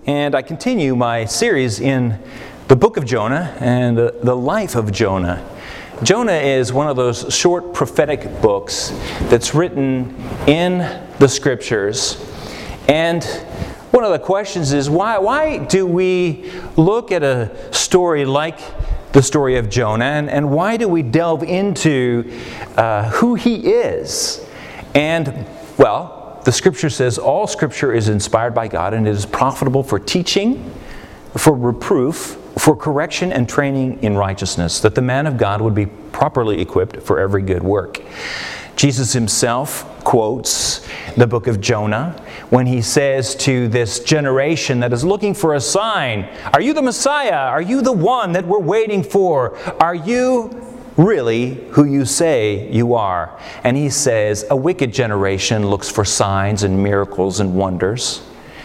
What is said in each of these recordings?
and I continue my series in the book of Jonah and the life of Jonah. Jonah is one of those short prophetic books that's written in the Scriptures. And one of the questions is, why do we look at a story like the story of Jonah, and why do we delve into who he is? And, well, the Scripture says all Scripture is inspired by God and it is profitable for teaching, for reproof, for correction and training in righteousness, that the man of God would be properly equipped for every good work. Jesus himself quotes the book of Jonah when he says to this generation that is looking for a sign, "Are you the Messiah? Are you the one that we're waiting for? Are you really who you say you are?" And he says, "A wicked generation looks for signs and miracles and wonders."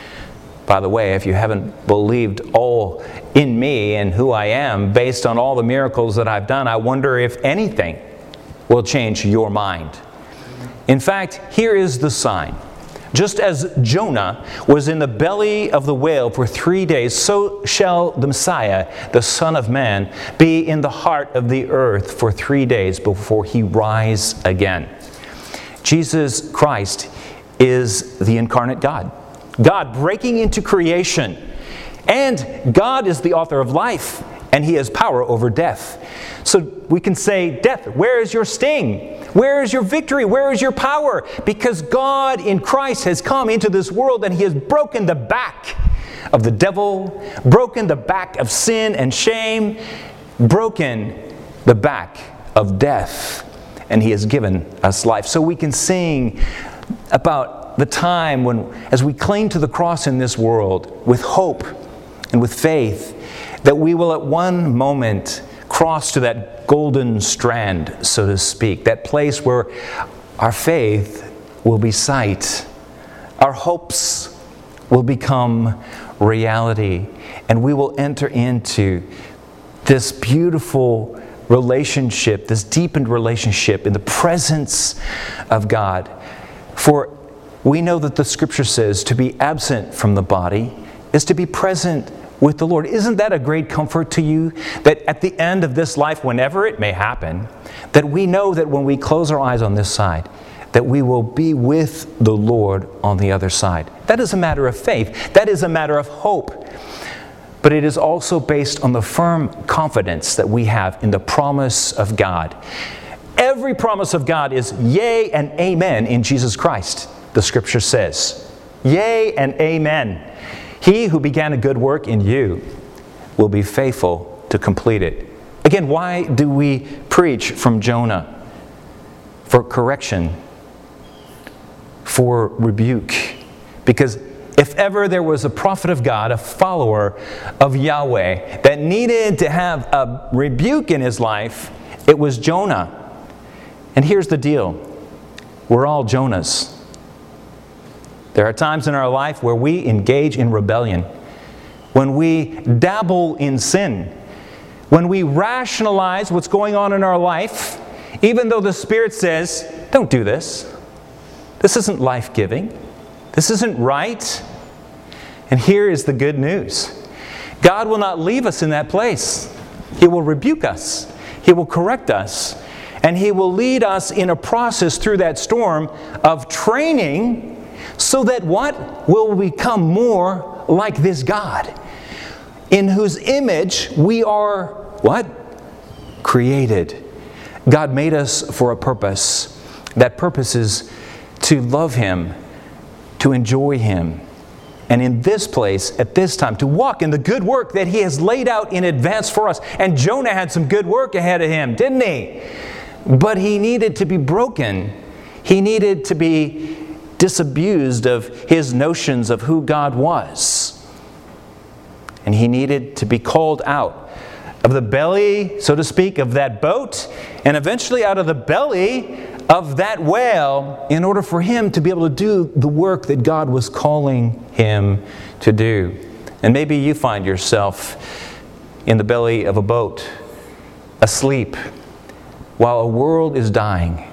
By the way, if you haven't believed all in me and who I am based on all the miracles that I've done, I wonder if anything will change your mind. In fact, here is the sign. Just as Jonah was in the belly of the whale for 3 days, so shall the Messiah, the Son of Man, be in the heart of the earth for 3 days before he rise again. Jesus Christ is the incarnate God. God breaking into creation. And God is the author of life, and he has power over death. So we can say, death, where is your sting? Where is your victory? Where is your power? Because God in Christ has come into this world and he has broken the back of the devil, broken the back of sin and shame, broken the back of death, and he has given us life. So we can sing about the time when, as we cling to the cross in this world with hope and with faith, that we will at one moment cross to that golden strand, so to speak, that place where our faith will be sight, our hopes will become reality, and we will enter into this beautiful relationship, this deepened relationship in the presence of God. For we know that the Scripture says to be absent from the body is to be present with the Lord. Isn't that a great comfort to you? That at the end of this life, whenever it may happen, that we know that when we close our eyes on this side, that we will be with the Lord on the other side. That is a matter of faith. That is a matter of hope. But it is also based on the firm confidence that we have in the promise of God. Every promise of God is yea and amen in Jesus Christ, the Scripture says. Yea and amen. He who began a good work in you will be faithful to complete it. Again, why do we preach from Jonah? For correction, for rebuke. Because if ever there was a prophet of God, a follower of Yahweh, that needed to have a rebuke in his life, it was Jonah. And here's the deal. We're all Jonahs. There are times in our life where we engage in rebellion, when we dabble in sin, when we rationalize what's going on in our life, even though the Spirit says, don't do this. This isn't life-giving. This isn't right. And here is the good news. God will not leave us in that place. He will rebuke us. He will correct us. And He will lead us in a process through that storm of training, so that what? Will become more like this God, in whose image we are, what? Created. God made us for a purpose. That purpose is to love Him, to enjoy Him, and in this place, at this time, to walk in the good work that He has laid out in advance for us. And Jonah had some good work ahead of him, didn't he? But he needed to be broken. He needed to be disabused of his notions of who God was. And he needed to be called out of the belly, so to speak, of that boat, and eventually out of the belly of that whale, in order for him to be able to do the work that God was calling him to do. And maybe you find yourself in the belly of a boat, asleep, while a world is dying,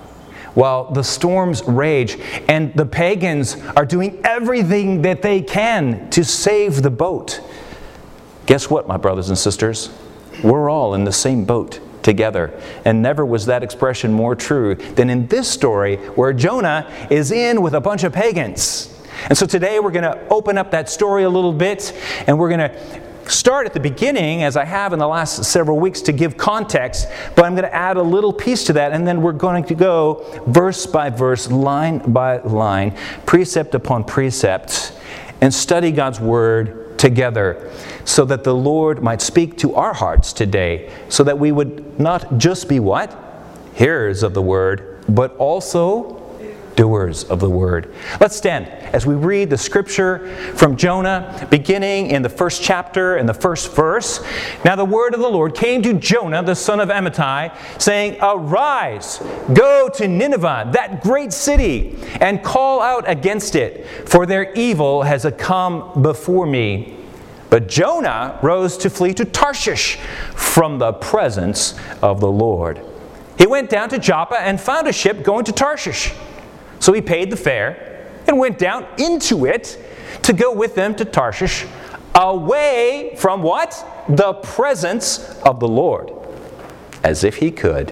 while the storms rage and the pagans are doing everything that they can to save the boat. Guess what, my brothers and sisters? We're all in the same boat together. And never was that expression more true than in this story where Jonah is in with a bunch of pagans. And so today we're going to open up that story a little bit, and we're going to start at the beginning, as I have in the last several weeks, to give context, but I'm going to add a little piece to that, and then we're going to go verse by verse, line by line, precept upon precept, and study God's Word together so that the Lord might speak to our hearts today, so that we would not just be what? Hearers of the Word, but also doers of the Word. Let's stand as we read the scripture from Jonah, beginning in the first chapter and the first verse. Now the word of the Lord came to Jonah, the son of Amittai, saying, Arise, go to Nineveh, that great city, and call out against it, for their evil has come before me. But Jonah rose to flee to Tarshish from the presence of the Lord. He went down to Joppa and found a ship going to Tarshish. So he paid the fare and went down into it to go with them to Tarshish, away from what? The presence of the Lord, as if he could.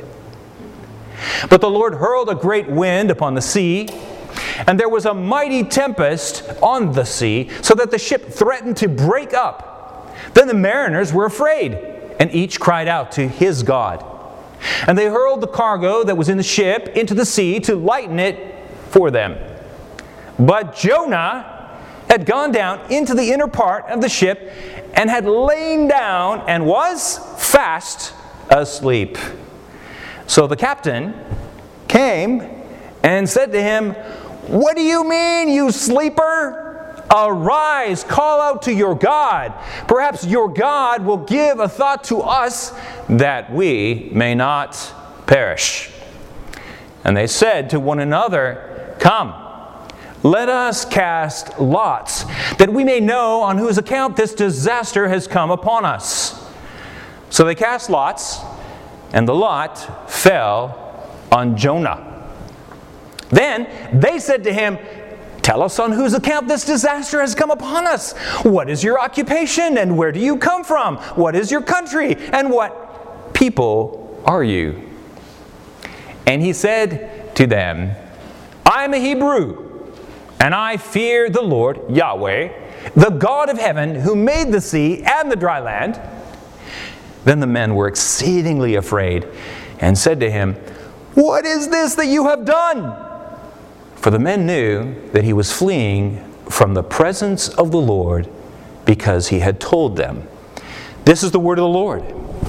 But the Lord hurled a great wind upon the sea, and there was a mighty tempest on the sea, so that the ship threatened to break up. Then the mariners were afraid, and each cried out to his God. And they hurled the cargo that was in the ship into the sea to lighten it for them. But Jonah had gone down into the inner part of the ship and had lain down and was fast asleep. So the captain came and said to him, What do you mean, you sleeper? Arise, call out to your God. Perhaps your God will give a thought to us that we may not perish. And they said to one another, Come, let us cast lots, that we may know on whose account this disaster has come upon us. So they cast lots, and the lot fell on Jonah. Then they said to him, Tell us on whose account this disaster has come upon us. What is your occupation, and where do you come from? What is your country, and what people are you? And he said to them, I am a Hebrew, and I fear the Lord Yahweh, the God of heaven, who made the sea and the dry land. Then the men were exceedingly afraid, and said to him, What is this that you have done? For the men knew that he was fleeing from the presence of the Lord, because he had told them. This is the word of the Lord.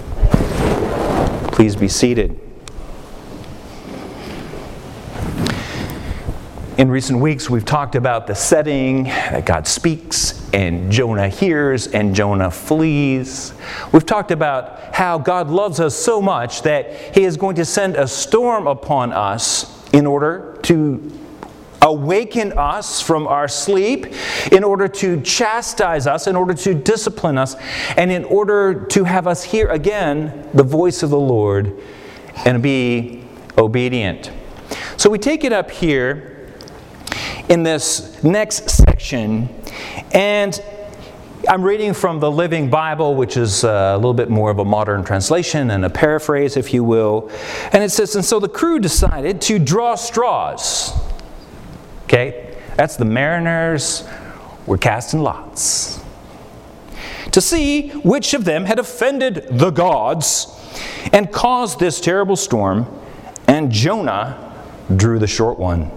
Please be seated. In recent weeks, we've talked about the setting, that God speaks, and Jonah hears, and Jonah flees. We've talked about how God loves us so much that He is going to send a storm upon us in order to awaken us from our sleep, in order to chastise us, in order to discipline us, and in order to have us hear again the voice of the Lord and be obedient. So we take it up here in this next section, and I'm reading from the Living Bible, which is a little bit more of a modern translation and a paraphrase, if you will. And it says, And so the crew decided to draw straws. Okay, that's the mariners were casting lots to see which of them had offended the gods and caused this terrible storm, and Jonah drew the short one.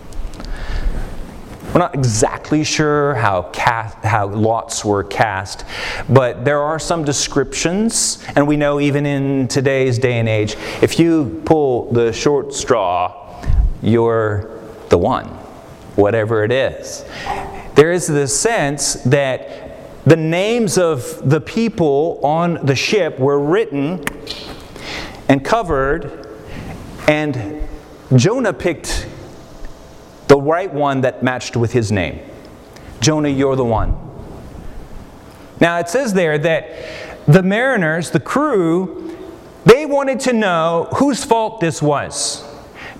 We're not exactly sure how lots were cast, but there are some descriptions, and we know even in today's day and age, if you pull the short straw, you're the one, whatever it is. There is this sense that the names of the people on the ship were written and covered, and Jonah picked the right one that matched with his name. Jonah, you're the one. Now it says there that the mariners, the crew, they wanted to know whose fault this was.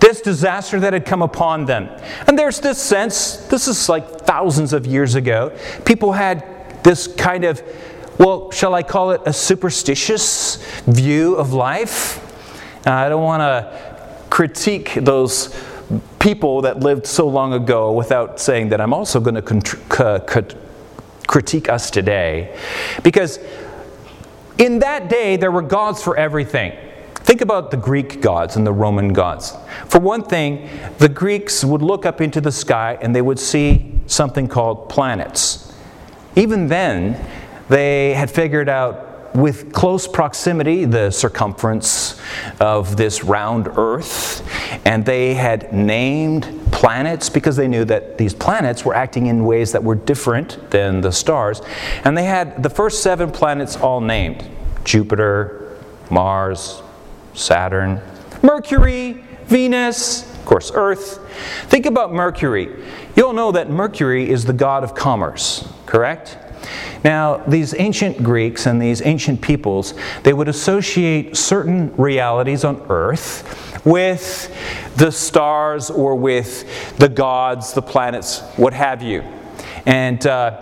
this disaster that had come upon them. And there's this sense, this is like thousands of years ago, people had this kind of, well, shall I call it a superstitious view of life? I don't want to critique those people that lived so long ago without saying that I'm also going to critique us today. Because in that day, there were gods for everything. Think about the Greek gods and the Roman gods. For one thing, the Greeks would look up into the sky and they would see something called planets. Even then, they had figured out with close proximity the circumference of this round Earth, and they had named planets because they knew that these planets were acting in ways that were different than the stars. And they had the first 7 planets all named: Jupiter, Mars, Saturn, Mercury, Venus, of course Earth. Think about Mercury. You'll know that Mercury is the god of commerce, correct? Now, these ancient Greeks and these ancient peoples, they would associate certain realities on earth with the stars or with the gods, the planets, what have you. And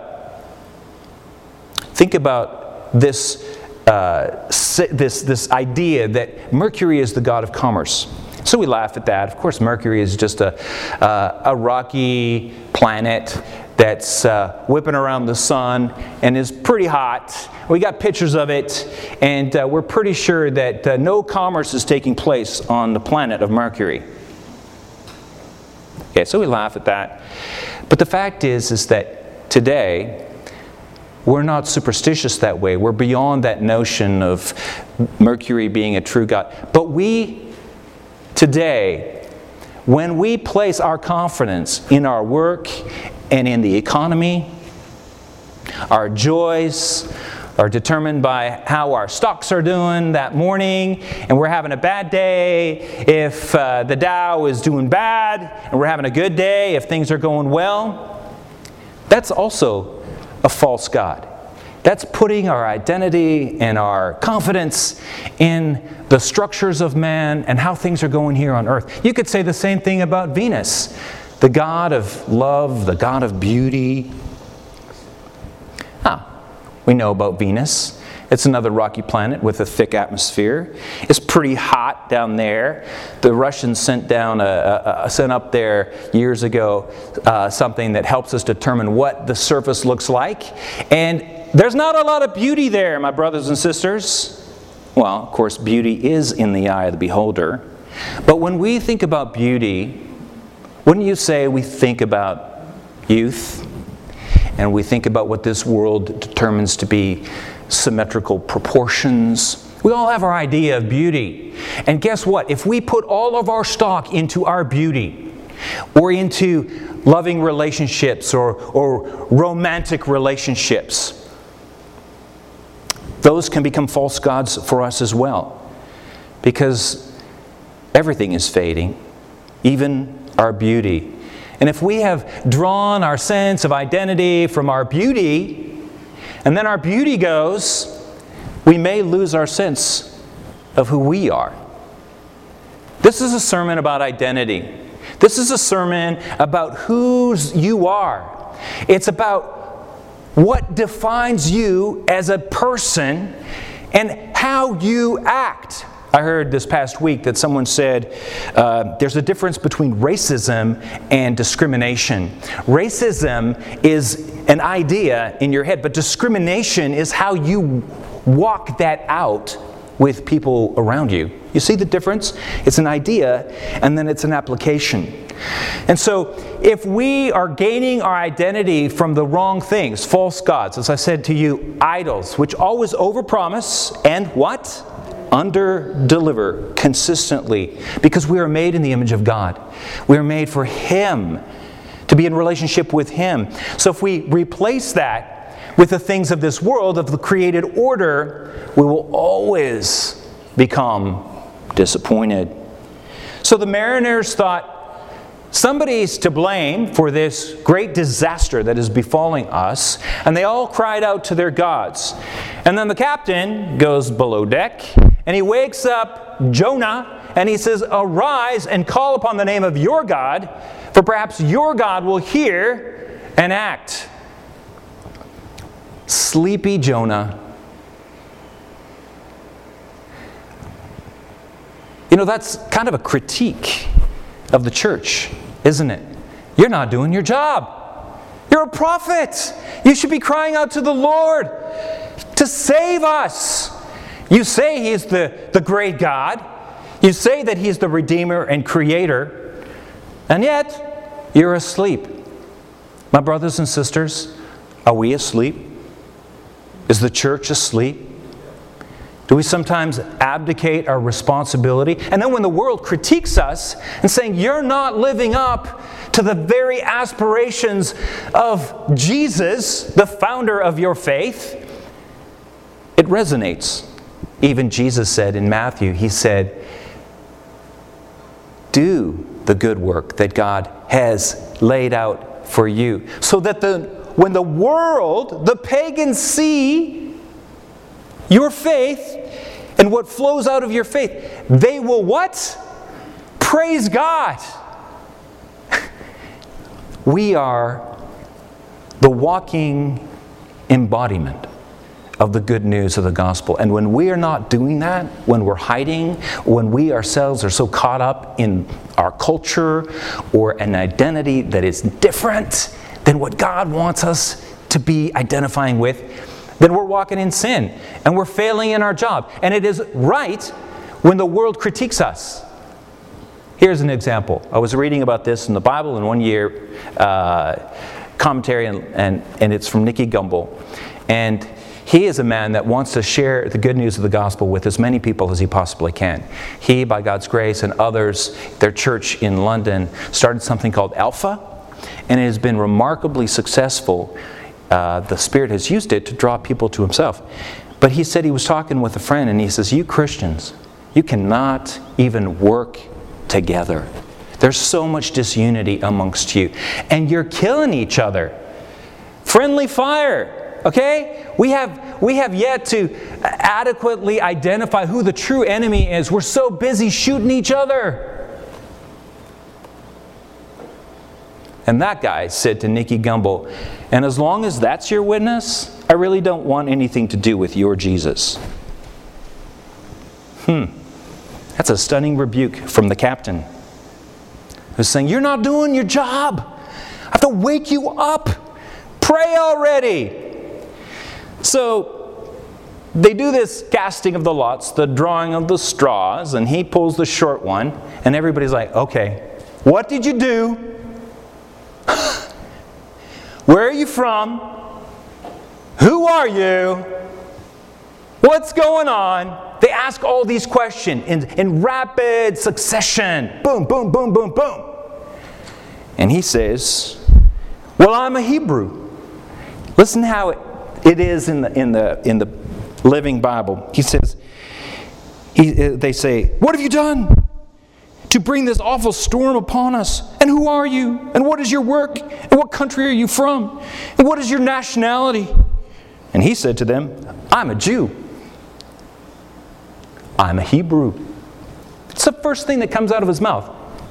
think about this idea that Mercury is the god of commerce. So we laugh at that. Of course, Mercury is just a rocky planet that's whipping around the sun and is pretty hot. We got pictures of it, and we're pretty sure that no commerce is taking place on the planet of Mercury. Okay, so we laugh at that. But the fact is that today, we're not superstitious that way. We're beyond that notion of Mercury being a true god. But we, today, when we place our confidence in our work and in the economy, our joys are determined by how our stocks are doing that morning, and we're having a bad day if the Dow is doing bad, and we're having a good day if things are going well. That's also a false god. That's putting our identity and our confidence in the structures of man and how things are going here on earth. You could say the same thing about Venus, the god of love, the god of beauty. We know about Venus. It's another rocky planet with a thick atmosphere. It's pretty hot down there. The Russians sent up there years ago something that helps us determine what the surface looks like. And there's not a lot of beauty there, my brothers and sisters. Well, of course, beauty is in the eye of the beholder. But when we think about beauty, wouldn't you say we think about youth? And we think about what this world determines to be symmetrical proportions. We all have our idea of beauty. And guess what? If we put all of our stock into our beauty, or into loving relationships or romantic relationships, those can become false gods for us as well. Because everything is fading, even our beauty. And if we have drawn our sense of identity from our beauty, and then our beauty goes, we may lose our sense of who we are. This is a sermon about identity. This is a sermon about whose you are. It's about what defines you as a person and how you act. I heard this past week that someone said there's a difference between racism and discrimination. Racism is an idea in your head, but discrimination is how you walk that out with people around you. You see the difference? It's an idea, and then it's an application. And so, if we are gaining our identity from the wrong things, false gods, as I said to you, idols, which always overpromise and what? Under-deliver consistently, because we are made in the image of God. We are made for Him, to be in relationship with Him. So if we replace that with the things of this world, of the created order, we will always become disappointed. So the mariners thought, somebody's to blame for this great disaster that is befalling us, and they all cried out to their gods. And then the captain goes below deck, and he wakes up Jonah and he says, "Arise and call upon the name of your God, for perhaps your God will hear and act." Sleepy Jonah. You know, that's kind of a critique of the church, isn't it? You're not doing your job. You're a prophet. You should be crying out to the Lord to save us. You say He is the great God. You say that He's the Redeemer and Creator. And yet, you're asleep. My brothers and sisters, are we asleep? Is the church asleep? Do we sometimes abdicate our responsibility? And then when the world critiques us and saying, "You're not living up to the very aspirations of Jesus, the founder of your faith," it resonates. Even Jesus said in Matthew, He said, "Do the good work that God has laid out for you." So that when the world, the pagans, see your faith and what flows out of your faith, they will what? Praise God. We are the walking embodiment of the good news of the gospel. And when we are not doing that, when we're hiding, when we ourselves are so caught up in our culture or an identity that is different than what God wants us to be identifying with, then we're walking in sin and we're failing in our job. And it is right when the world critiques us. Here's an example. I was reading about this in the Bible in one year commentary, and it's from Nicky Gumbel. And he is a man that wants to share the good news of the gospel with as many people as he possibly can. He, by God's grace, and others, their church in London, started something called Alpha, and it has been remarkably successful. The Spirit has used it to draw people to Himself. But he said he was talking with a friend, and he says, "You Christians, you cannot even work together. There's so much disunity amongst you, and you're killing each other. Friendly fire, okay? We have yet to adequately identify who the true enemy is. We're so busy shooting each other." And that guy said to Nicky Gumbel, "And as long as that's your witness, I really don't want anything to do with your Jesus." That's a stunning rebuke from the captain, who's saying, "You're not doing your job. I have to wake you up. Pray already." So they do this casting of the lots, the drawing of the straws, and he pulls the short one, and everybody's like, "Okay, what did you do? Where are you from? Who are you? What's going on?" They ask all these questions in rapid succession. Boom, boom, boom, boom, boom. And he says, "Well, I'm a Hebrew." Listen how it is in the Living Bible. He says, they say, "What have you done to bring this awful storm upon us? And who are you? And what is your work? And what country are you from? And what is your nationality?" And he said to them, "I'm a Jew. I'm a Hebrew." It's the first thing that comes out of his mouth.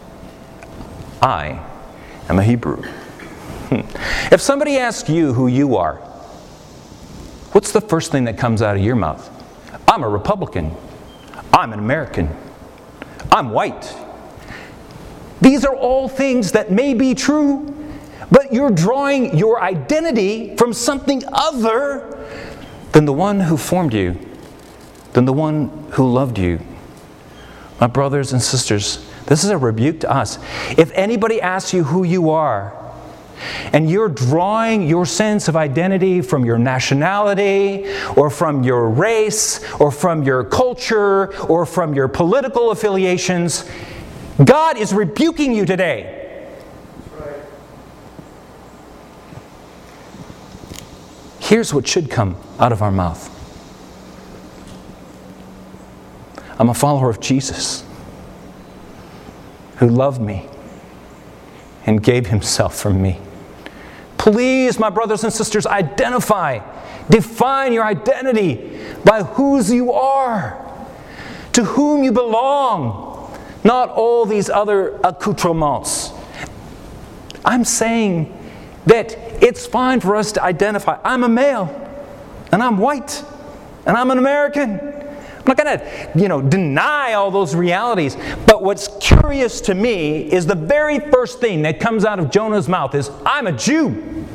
I am a Hebrew. If somebody asks you who you are, what's the first thing that comes out of your mouth? "I'm a Republican. I'm an American. I'm white." These are all things that may be true, but you're drawing your identity from something other than the one who formed you, than the one who loved you. My brothers and sisters, this is a rebuke to us. If anybody asks you who you are, and you're drawing your sense of identity from your nationality, or from your race, or from your culture, or from your political affiliations, God is rebuking you today. Here's what should come out of our mouth. I'm a follower of Jesus, who loved me and gave Himself for me. Please, my brothers and sisters, define your identity by whose you are, to whom you belong, not all these other accoutrements. I'm saying that it's fine for us to identify, I'm a male, and I'm white, and I'm an American. I'm not going to, deny all those realities. But what's curious to me is the very first thing that comes out of Jonah's mouth is, I'm a Jew.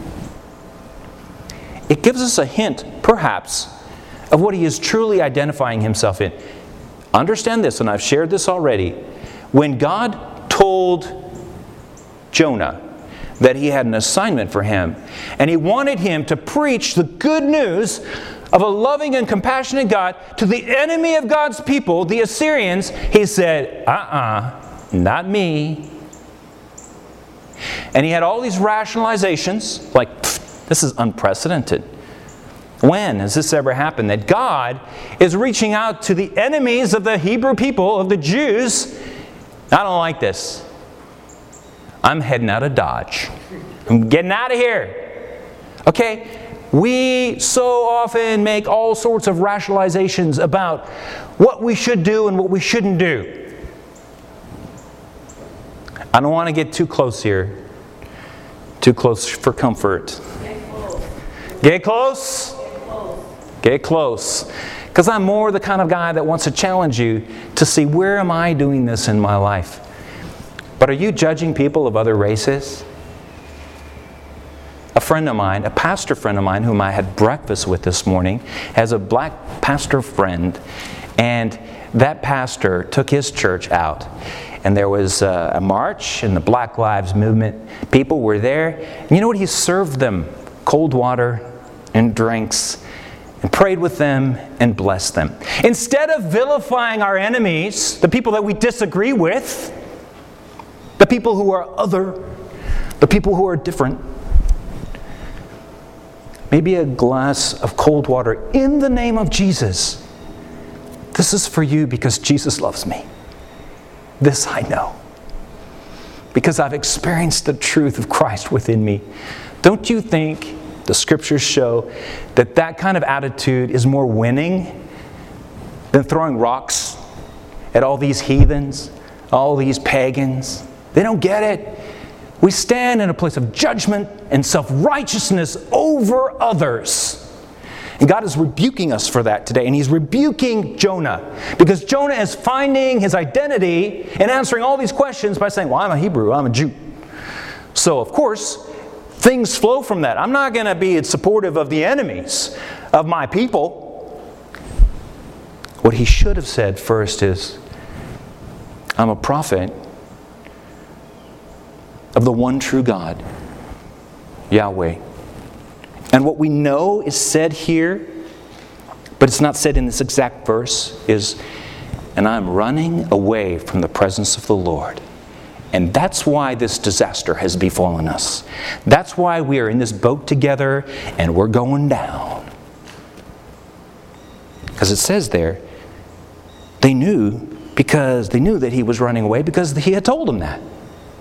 It gives us a hint, perhaps, of what he is truly identifying himself in. Understand this, and I've shared this already. When God told Jonah that he had an assignment for him, and he wanted him to preach the good news of a loving and compassionate God to the enemy of God's people, the Assyrians, he said, not me. And he had all these rationalizations, like, this is unprecedented. When has this ever happened? That God is reaching out to the enemies of the Hebrew people, of the Jews. I don't like this. I'm heading out of Dodge. I'm getting out of here. Okay? We so often make all sorts of rationalizations about what we should do and what we shouldn't do. I don't want to get too close here. Too close for comfort. Get close. Get close. Because I'm more the kind of guy that wants to challenge you to see, where am I doing this in my life? But are you judging people of other races? A friend of mine, a pastor friend of mine whom I had breakfast with this morning, has a black pastor friend, and that pastor took his church out. And there was a march and the Black Lives Movement. People were there. And you know what? He served them cold water and drinks, and prayed with them and blessed them. Instead of vilifying our enemies, the people that we disagree with, the people who are other, the people who are different, maybe a glass of cold water in the name of Jesus. This is for you because Jesus loves me. This I know. Because I've experienced the truth of Christ within me. Don't you think the Scriptures show that that kind of attitude is more winning than throwing rocks at all these heathens, all these pagans? They don't get it. We stand in a place of judgment and self-righteousness over others. And God is rebuking us for that today. And He's rebuking Jonah. Because Jonah is finding his identity and answering all these questions by saying, well, I'm a Hebrew, I'm a Jew. So, of course, things flow from that. I'm not going to be supportive of the enemies of my people. What he should have said first is, I'm a prophet of the one true God, Yahweh. And what we know is said here, but it's not said in this exact verse, is, and I'm running away from the presence of the Lord. And that's why this disaster has befallen us. That's why we are in this boat together and we're going down. Because it says there, they knew that he was running away because he had told them that.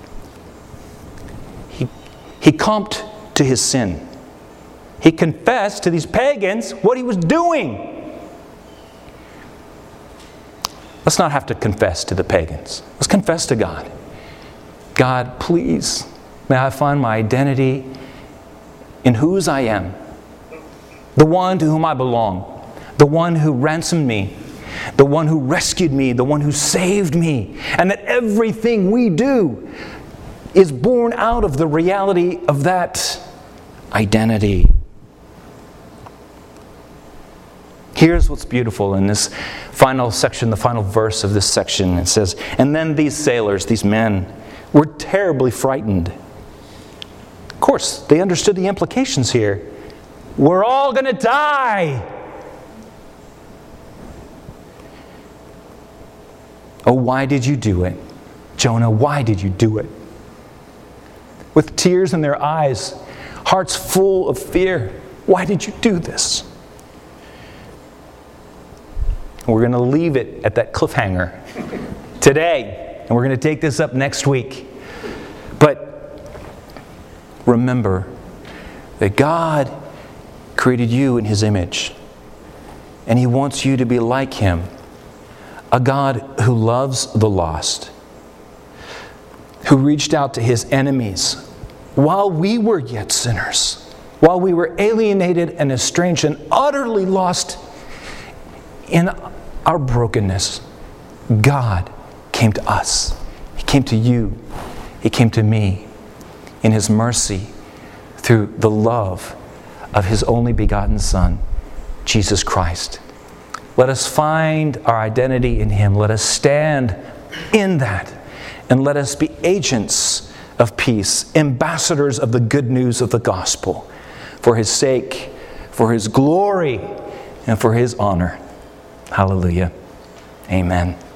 He comped to his sin. He confessed to these pagans what he was doing. Let's not have to confess to the pagans. Let's confess to God. God, please, may I find my identity in whose I am. The one to whom I belong. The one who ransomed me. The one who rescued me. The one who saved me. And that everything we do is born out of the reality of that identity. Here's what's beautiful in this final section, the final verse of this section. It says, and then these sailors, these men, were terribly frightened. Of course, they understood the implications here. We're all going to die. Oh, why did you do it? Jonah, why did you do it? With tears in their eyes, hearts full of fear. Why did you do this? We're going to leave it at that cliffhanger today. And we're going to take this up next week. But remember that God created you in His image. And He wants you to be like Him. A God who loves the lost. who reached out to his enemies while we were yet sinners, while we were alienated and estranged and utterly lost in our brokenness. God came to us. He came to you. He came to me in his mercy through the love of his only begotten Son, Jesus Christ. Let us find our identity in him. Let us stand in that. And let us be agents of peace, ambassadors of the good news of the gospel, for his sake, for his glory, and for his honor. Hallelujah. Amen.